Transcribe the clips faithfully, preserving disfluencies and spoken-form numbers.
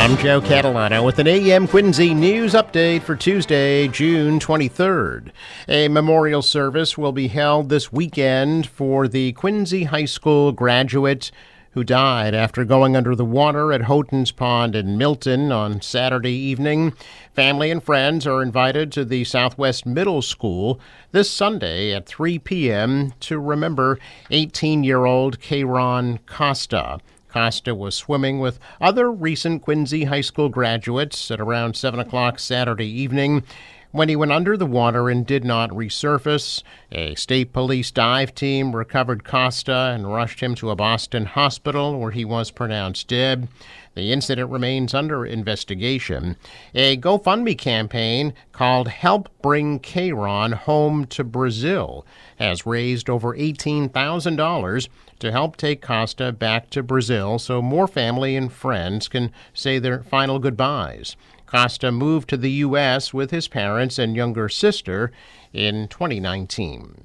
I'm Joe Catalano with an A M Quincy news update for Tuesday, June twenty-third. A memorial service will be held this weekend for the Quincy High School graduate who died after going under the water at Houghton's Pond in Milton on Saturday evening. Family and friends are invited to the Southwest Middle School this Sunday at three p.m. to remember eighteen-year-old Kayron Costa. Costa was swimming with other recent Quincy High School graduates at around seven o'clock Saturday evening when he went under the water and did not resurface. A state police dive team recovered Costa and rushed him to a Boston hospital where he was pronounced dead. The incident remains under investigation. A GoFundMe campaign called Help Bring Kayron Home to Brazil has raised over eighteen thousand dollars to help take Costa back to Brazil so more family and friends can say their final goodbyes. Costa moved to the U S with his parents and younger sister in twenty nineteen.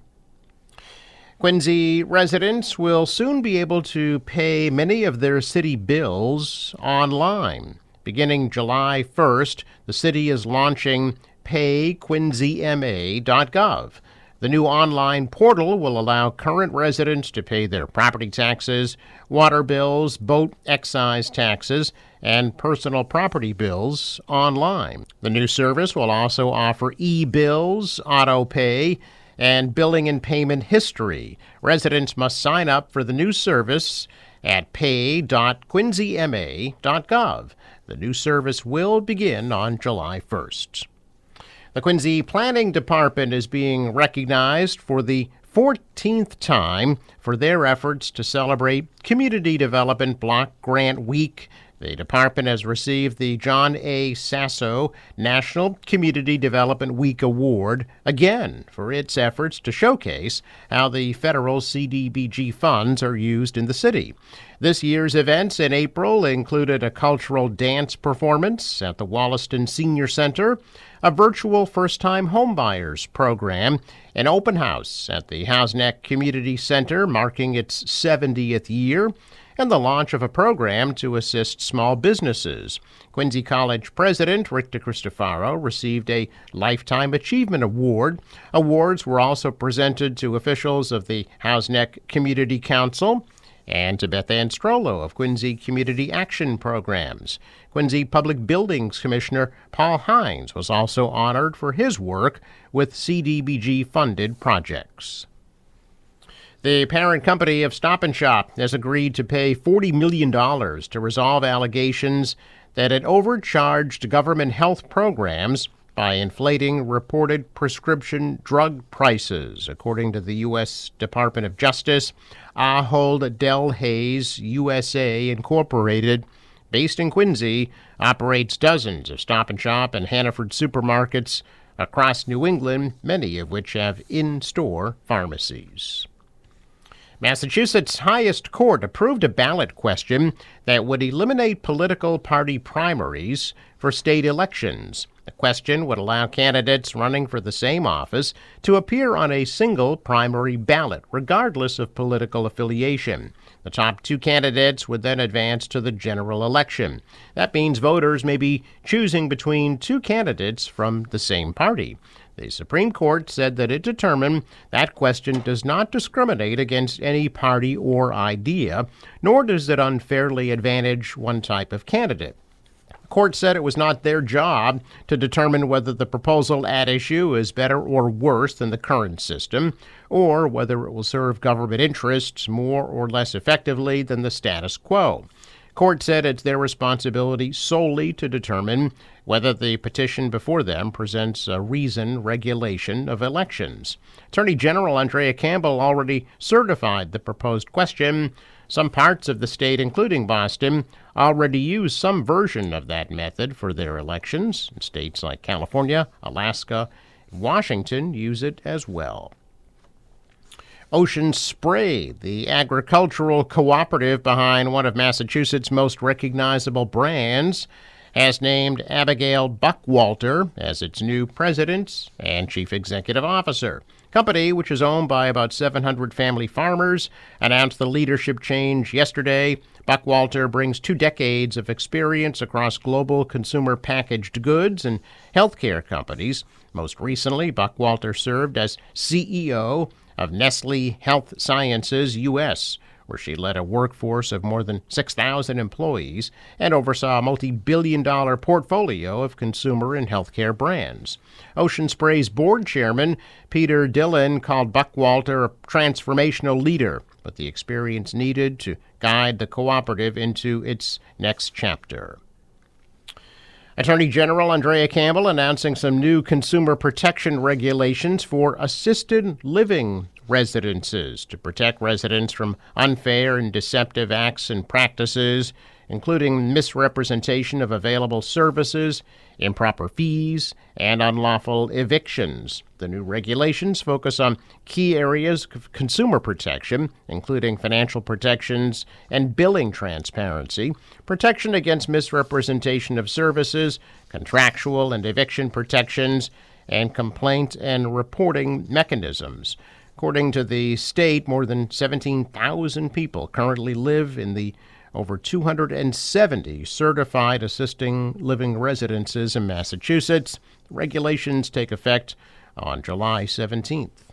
Quincy residents will soon be able to pay many of their city bills online. Beginning July first, the city is launching pay quincy m a dot gov. The new online portal will allow current residents to pay their property taxes, water bills, boat excise taxes, and personal property bills online. The new service will also offer e-bills, auto pay, and billing and payment history. Residents must sign up for the new service at pay dot quincy m a dot gov. The new service will begin on July first. The Quincy Planning Department is being recognized for the fourteenth time for their efforts to celebrate Community Development Block Grant Week. The department has received the John A. Sasso National Community Development Week Award, again, for its efforts to showcase how the federal C D B G funds are used in the city. This year's events in April included a cultural dance performance at the Wollaston Senior Center, a virtual first-time homebuyers program, an open house at the Housneck Community Center marking its seventieth year, and the launch of a program to assist small businesses. Quincy College President Rick DeCristofaro received a Lifetime Achievement Award. Awards were also presented to officials of the Housneck Community Council and to Beth Ann Strollo of Quincy Community Action Programs. Quincy Public Buildings Commissioner Paul Hines was also honored for his work with C D B G-funded projects. The parent company of Stop and Shop has agreed to pay forty million dollars to resolve allegations that it overcharged government health programs by inflating reported prescription drug prices. According to the U S Department of Justice, Ahold Delhaize U S A Incorporated, based in Quincy, operates dozens of Stop and Shop and Hannaford supermarkets across New England, many of which have in-store pharmacies. Massachusetts' highest court approved a ballot question that would eliminate political party primaries for state elections. The question would allow candidates running for the same office to appear on a single primary ballot, regardless of political affiliation. The top two candidates would then advance to the general election. That means voters may be choosing between two candidates from the same party. The Supreme Court said that it determined that question does not discriminate against any party or idea, nor does it unfairly advantage one type of candidate. The court said it was not their job to determine whether the proposal at issue is better or worse than the current system, or whether it will serve government interests more or less effectively than the status quo. Court said it's their responsibility solely to determine whether the petition before them presents a reasoned regulation of elections. Attorney General Andrea Campbell already certified the proposed question. Some parts of the state, including Boston, already use some version of that method for their elections. States like California, Alaska, and Washington use it as well. Ocean Spray, the agricultural cooperative behind one of Massachusetts' most recognizable brands, has named Abigail Buckwalter as its new president and chief executive officer. company, which is owned by about seven hundred family farmers, announced the leadership change yesterday. Buckwalter brings two decades of experience across global consumer packaged goods and healthcare companies. Most recently, Buckwalter served as C E O of Nestle Health Sciences U S, where she led a workforce of more than six thousand employees and oversaw a multi-billion dollar portfolio of consumer and healthcare brands. Ocean Spray's board chairman, Peter Dillon, called Buckwalter a transformational leader with the experience needed to guide the cooperative into its next chapter. Attorney General Andrea Campbell announcing some new consumer protection regulations for assisted living residences to protect residents from unfair and deceptive acts and practices, including misrepresentation of available services, improper fees, and unlawful evictions. The new regulations focus on key areas of consumer protection, including financial protections and billing transparency, protection against misrepresentation of services, contractual and eviction protections, and complaint and reporting mechanisms. According to the state, more than seventeen thousand people currently live in the over two hundred seventy certified assisting living residences in Massachusetts. The regulations take effect on July seventeenth.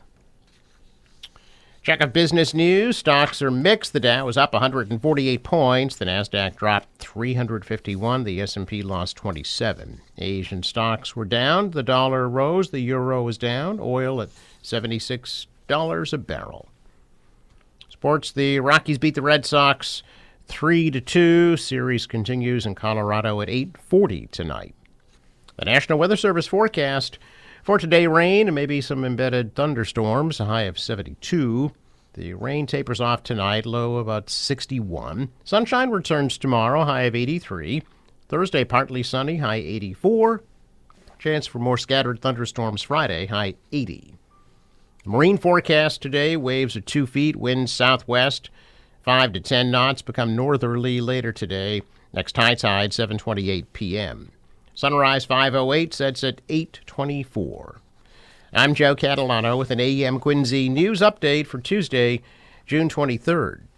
Check of business news. Stocks are mixed. The Dow was up one hundred forty-eight points. The Nasdaq dropped three hundred fifty-one. The S and P lost twenty-seven. Asian stocks were down. The dollar rose. The euro was down. Oil at seventy-six dollars a barrel. Sports. The Rockies beat the Red Sox three to two. Series continues in Colorado at eight forty tonight. The National Weather Service forecast for today: rain and maybe some embedded thunderstorms, a high of seventy-two. The rain tapers off tonight, low about sixty-one. Sunshine returns tomorrow, high of eighty-three. Thursday, partly sunny, high eighty-four. Chance for more scattered thunderstorms Friday, high eighty. Marine forecast today: waves at two feet, winds southwest, five to ten knots, become northerly later today. Next high tide, seven twenty-eight p.m. Sunrise five oh eight, sets at eight twenty-four. I'm Joe Catalano with an A M Quincy news update for Tuesday, June twenty-third.